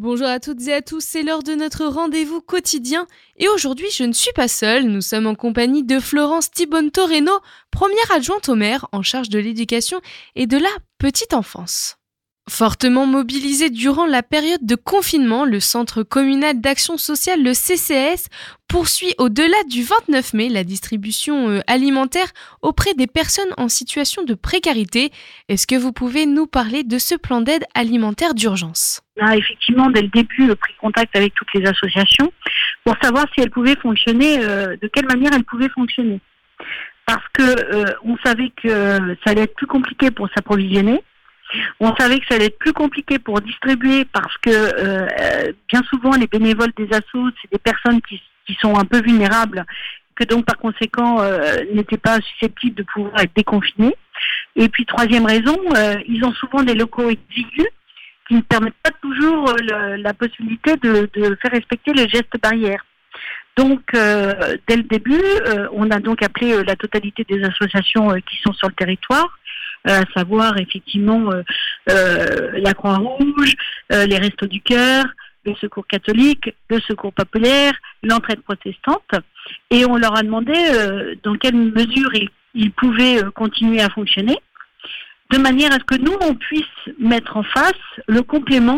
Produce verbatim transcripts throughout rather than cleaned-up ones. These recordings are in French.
Bonjour à toutes et à tous, c'est l'heure de notre rendez-vous quotidien et aujourd'hui je ne suis pas seule, nous sommes en compagnie de Florence Thibonneau-Reynaud, première adjointe au maire en charge de l'éducation et de la petite enfance. Fortement mobilisé durant la période de confinement, le Centre communal d'action sociale, le C C A S, poursuit au-delà du vingt-neuf mai la distribution euh, alimentaire auprès des personnes en situation de précarité. Est-ce que vous pouvez nous parler de ce plan d'aide alimentaire d'urgence ? On a effectivement dès le début euh, pris contact avec toutes les associations pour savoir si elles pouvaient fonctionner, euh, de quelle manière elles pouvaient fonctionner. Parce que euh, on savait que ça allait être plus compliqué pour s'approvisionner. On savait que ça allait être plus compliqué pour distribuer parce que euh, bien souvent les bénévoles des assos, c'est des personnes qui, qui sont un peu vulnérables, que donc par conséquent euh, n'étaient pas susceptibles de pouvoir être déconfinés. Et puis troisième raison, euh, ils ont souvent des locaux exigus qui ne permettent pas toujours euh, le, la possibilité de, de faire respecter les gestes barrières. Donc, euh, dès le début, euh, on a donc appelé euh, la totalité des associations euh, qui sont sur le territoire, euh, à savoir effectivement euh, euh, la Croix-Rouge, euh, les Restos du Cœur, le Secours catholique, le Secours populaire, l'Entraide protestante, et on leur a demandé euh, dans quelle mesure ils, ils pouvaient euh, continuer à fonctionner, de manière à ce que nous, on puisse mettre en face le complément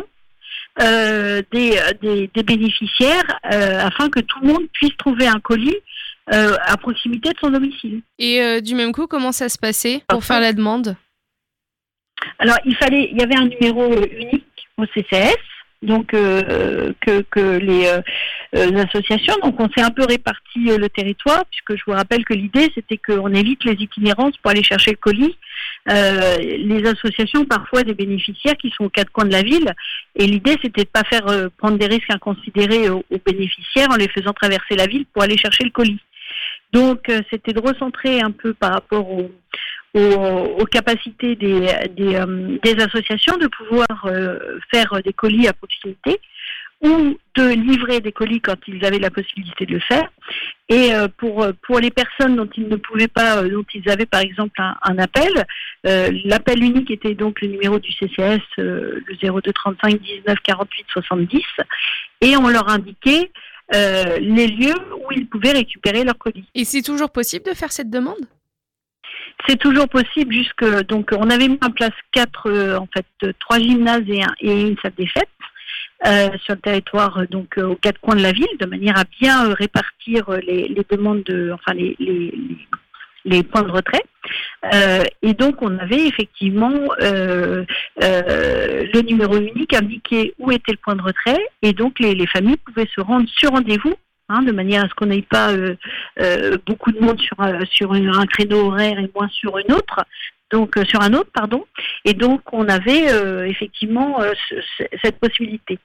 Euh, des, des, des bénéficiaires euh, afin que tout le monde puisse trouver un colis euh, à proximité de son domicile. Et euh, du même coup, comment ça se passait pour Parfait. faire la demande ? Alors, il fallait, il y avait un numéro unique au C C S, donc euh, que, que les euh, associations. Donc, on s'est un peu réparti euh, le territoire, puisque je vous rappelle que l'idée, c'était qu'on évite les itinérances pour aller chercher le colis. Euh, les associations, parfois des bénéficiaires qui sont aux quatre coins de la ville, et l'idée, c'était de pas faire euh, prendre des risques inconsidérés aux, aux bénéficiaires en les faisant traverser la ville pour aller chercher le colis. Donc, euh, c'était de recentrer un peu par rapport au Aux, aux capacités des, des, euh, des associations de pouvoir euh, faire des colis à proximité ou de livrer des colis quand ils avaient la possibilité de le faire. Et euh, pour, pour les personnes dont ils ne pouvaient pas, euh, dont ils avaient par exemple un, un appel, euh, l'appel unique était donc le numéro du C C S, euh, le zéro deux trente-cinq dix-neuf quarante-huit soixante-dix, et on leur indiquait euh, les lieux où ils pouvaient récupérer leurs colis. Et c'est toujours possible de faire cette demande ? C'est toujours possible, jusque donc on avait mis en place quatre, euh, en fait, euh, trois gymnases et, un, et une salle des fêtes euh, sur le territoire, euh, donc euh, aux quatre coins de la ville, de manière à bien euh, répartir les, les demandes, de, enfin les, les, les, les points de retrait. Euh, et donc on avait effectivement euh, euh, le numéro unique indiqué où était le point de retrait, et donc les, les familles pouvaient se rendre sur rendez-vous. Hein, de manière à ce qu'on n'ait pas euh, euh, beaucoup de monde sur, euh, sur une, un créneau horaire et moins sur une autre, donc euh, sur un autre, pardon. Et donc on avait euh, effectivement euh, ce, cette possibilité.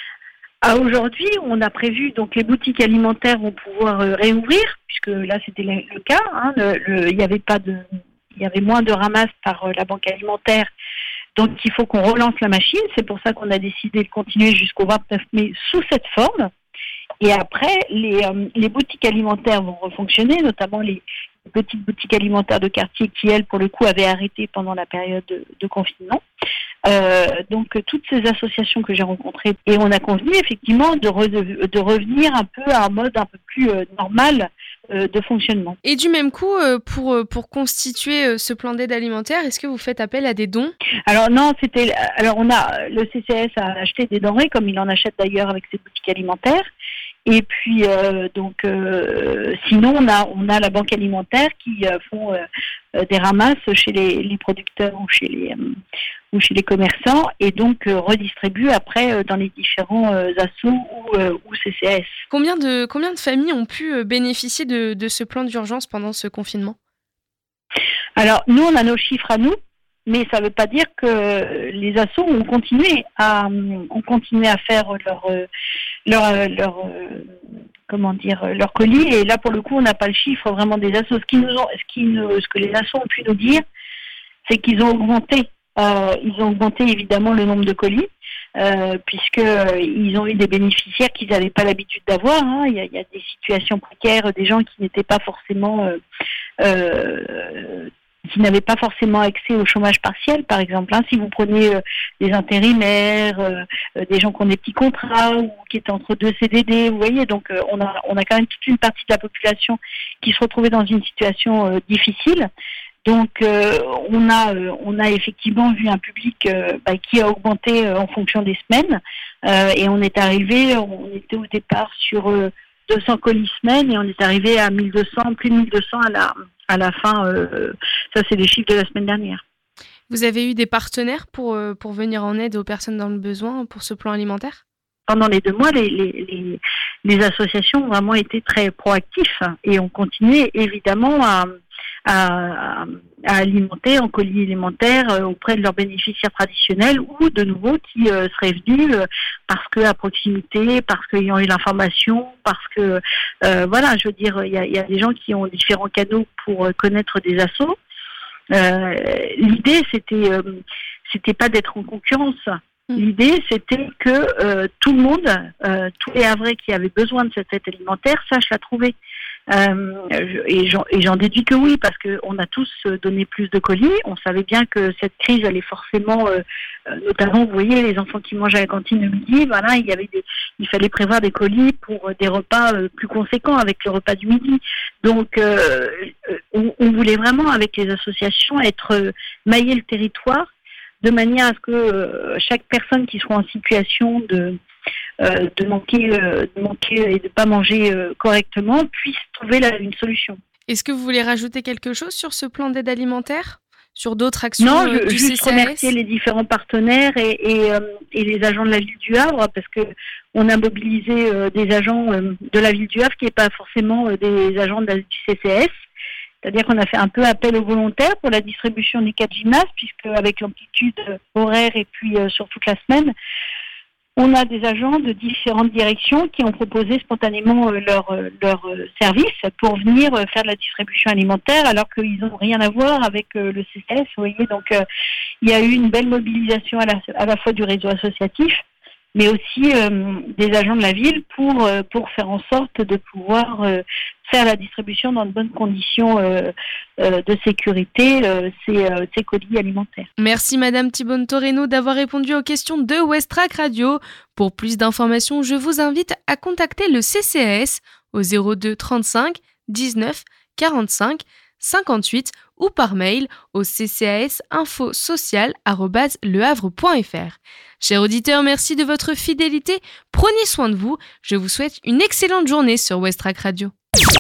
À aujourd'hui, on a prévu, donc les boutiques alimentaires vont pouvoir euh, réouvrir, puisque là c'était le, le cas. Hein, le, le, il y avait pas de, il y avait moins de ramasse par euh, la banque alimentaire. Donc il faut qu'on relance la machine. C'est pour ça qu'on a décidé de continuer jusqu'au vingt-neuf mai sous cette forme. Et après, les, euh, les boutiques alimentaires vont refonctionner, notamment les petites boutiques alimentaires de quartier qui, elles, pour le coup, avaient arrêté pendant la période de, de confinement. Euh, donc, toutes ces associations que j'ai rencontrées, et on a convenu, effectivement, de, re, de revenir un peu à un mode un peu plus euh, normal euh, de fonctionnement. Et du même coup, euh, pour, pour constituer euh, ce plan d'aide alimentaire, est-ce que vous faites appel à des dons ? Alors non, c'était, alors on a, le C C S a acheté des denrées, comme il en achète d'ailleurs avec ses boutiques alimentaires. Et puis euh, donc euh, sinon on a on a la banque alimentaire qui euh, font euh, des ramasses chez les, les producteurs ou chez les euh, ou chez les commerçants, et donc euh, redistribuent après euh, dans les différents euh, assos ou, euh, ou C C S. Combien de combien de familles ont pu bénéficier de, de ce plan d'urgence pendant ce confinement ? Alors nous on a nos chiffres à nous. Mais ça ne veut pas dire que les assos ont continué à, ont continué à faire leur, leur, leur, comment dire, leur colis. Et là, pour le coup, on n'a pas le chiffre vraiment des assos. Ce qui nous ont, ce qui nous, ce que les assos ont pu nous dire, c'est qu'ils ont augmenté, euh, ils ont augmenté évidemment le nombre de colis, euh, puisque euh, ils ont eu des bénéficiaires qu'ils n'avaient pas l'habitude d'avoir. Hein. Il y a, il y a des situations précaires, des gens qui n'étaient pas forcément euh, euh, qui n'avaient pas forcément accès au chômage partiel, par exemple. Hein, si vous prenez euh, des intérimaires, euh, euh, des gens qui ont des petits contrats ou qui étaient entre deux C D D, vous voyez, donc euh, on a on a quand même toute une partie de la population qui se retrouvait dans une situation euh, difficile. Donc euh, on a euh, on a effectivement vu un public euh, bah, qui a augmenté euh, en fonction des semaines euh, et on est arrivé, on était au départ sur euh, deux cents colis semaine et on est arrivé à mille deux cents, plus de mille deux cents à la à la fin. Euh, ça c'est les chiffres de la semaine dernière. Vous avez eu des partenaires pour euh, pour venir en aide aux personnes dans le besoin pour ce plan alimentaire ? Pendant les deux mois, les, les, les, les associations ont vraiment été très proactifs et ont continué évidemment à, à, à alimenter en colis alimentaires auprès de leurs bénéficiaires traditionnels ou de nouveaux qui euh, seraient venus euh, parce que à proximité, parce qu'ils ont eu l'information, parce que euh, voilà, je veux dire, il y a, y a des gens qui ont différents canaux pour connaître des assos. Euh, l'idée, c'était, euh, c'était pas d'être en concurrence. L'idée, c'était que euh, tout le monde, euh, tous les Havrais qui avaient besoin de cette aide alimentaire, sachent la trouver. Euh, et, j'en, et j'en déduis que oui, parce qu'on a tous donné plus de colis. On savait bien que cette crise allait forcément, euh, notamment, vous voyez, les enfants qui mangent à la cantine le midi, voilà, il y avait des, il fallait prévoir des colis pour des repas euh, plus conséquents avec le repas du midi. Donc, euh, on, on voulait vraiment, avec les associations, être euh, mailler le territoire, de manière à ce que euh, chaque personne qui soit en situation de, euh, de, manquer, euh, de manquer et de ne pas manger euh, correctement puisse trouver la, une solution. Est-ce que vous voulez rajouter quelque chose sur ce plan d'aide alimentaire ? Sur d'autres actions Non, euh, je, du juste C C A S ? remercier les différents partenaires et, et, euh, et les agents de la ville du Havre, parce que on a mobilisé euh, des agents euh, de la ville du Havre qui n'est pas forcément euh, des agents de la, du C C A S. C'est-à-dire qu'on a fait un peu appel aux volontaires pour la distribution des quatre gymnases, puisque avec l'amplitude horaire et puis euh, sur toute la semaine, on a des agents de différentes directions qui ont proposé spontanément euh, leur, euh, leur euh, service pour venir euh, faire de la distribution alimentaire, alors qu'ils n'ont rien à voir avec euh, le C C S. Vous voyez, donc euh, il y a eu une belle mobilisation à la, à la fois du réseau associatif, mais aussi euh, des agents de la ville pour euh, pour faire en sorte de pouvoir euh, faire la distribution dans de bonnes conditions euh, euh, de sécurité euh, ces, euh, ces colis alimentaires. Merci Madame Thibonne Toreno d'avoir répondu aux questions de Westrack Radio. Pour plus d'informations, je vous invite à contacter le C C A S au zéro deux trente-cinq dix-neuf quarante-cinq cinquante-huit ou par mail au c c a s info social arobase le havre point f r. Chers auditeurs, merci de votre fidélité. Prenez soin de vous. Je vous souhaite une excellente journée sur Westrack Radio.